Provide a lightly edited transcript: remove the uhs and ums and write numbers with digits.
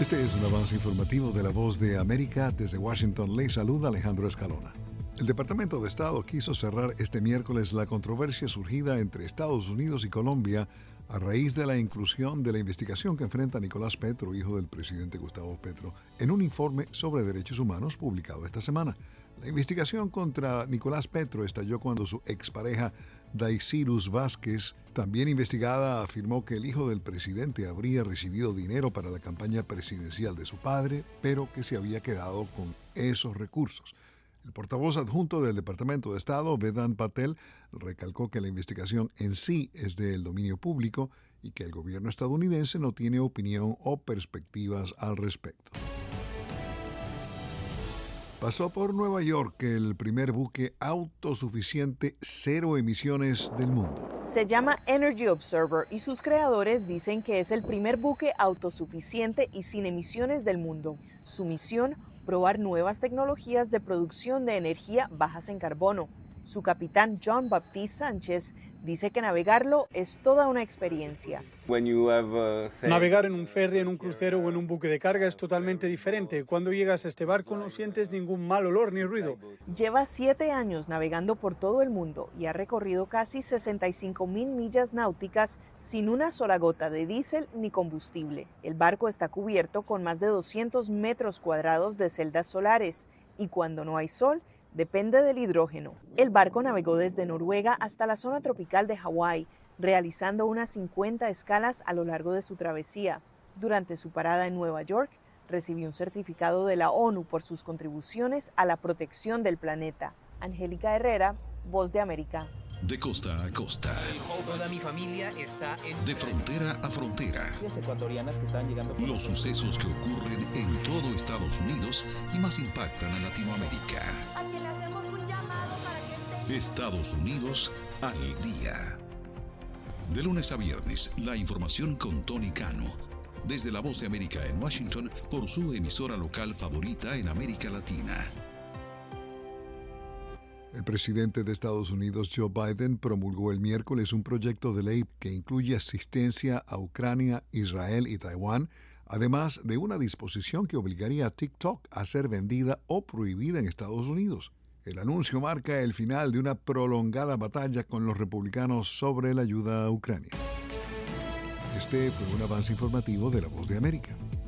Este es un avance informativo de La Voz de América. Desde Washington le saluda Alejandro Escalona. El Departamento de Estado quiso cerrar este miércoles la controversia surgida entre Estados Unidos y Colombia a raíz de la inclusión de la investigación que enfrenta Nicolás Petro, hijo del presidente Gustavo Petro, en un informe sobre derechos humanos publicado esta semana. La investigación contra Nicolás Petro estalló cuando su expareja Daisirus Vázquez, también investigada, afirmó que el hijo del presidente habría recibido dinero para la campaña presidencial de su padre, pero que se había quedado con esos recursos. El portavoz adjunto del Departamento de Estado, Vedant Patel, recalcó que la investigación en sí es del dominio público y que el gobierno estadounidense no tiene opinión o perspectivas al respecto. Pasó por Nueva York el primer buque autosuficiente cero emisiones del mundo. Se llama Energy Observer y sus creadores dicen que es el primer buque autosuficiente y sin emisiones del mundo. Su misión, probar nuevas tecnologías de producción de energía bajas en carbono. Su capitán John Baptiste Sánchez dice que navegarlo es toda una experiencia. Navegar en un ferry, en un crucero o en un buque de carga es totalmente diferente. Cuando llegas a este barco no sientes ningún mal olor ni ruido. Lleva 7 años navegando por todo el mundo y ha recorrido casi 65,000 millas náuticas sin una sola gota de diésel ni combustible. El barco está cubierto con más de 200 metros cuadrados de celdas solares y cuando no hay sol, depende del hidrógeno. El barco navegó desde Noruega hasta la zona tropical de Hawái, realizando unas 50 escalas a lo largo de su travesía. Durante su parada en Nueva York, recibió un certificado de la ONU por sus contribuciones a la protección del planeta. Angélica Herrera, Voz de América. De costa a costa. Toda mi familia está en... De frontera a frontera. Ecuatorianas que están llegando... Los sucesos que ocurren en todo Estados Unidos y más impactan a Latinoamérica. A quien le hacemos un llamado para que esté... Estados Unidos al día. De lunes a viernes, la información con Tony Cano. Desde La Voz de América en Washington, por su emisora local favorita en América Latina. El presidente de Estados Unidos, Joe Biden, promulgó el miércoles un proyecto de ley que incluye asistencia a Ucrania, Israel y Taiwán, además de una disposición que obligaría a TikTok a ser vendida o prohibida en Estados Unidos. El anuncio marca el final de una prolongada batalla con los republicanos sobre la ayuda a Ucrania. Este fue un avance informativo de La Voz de América.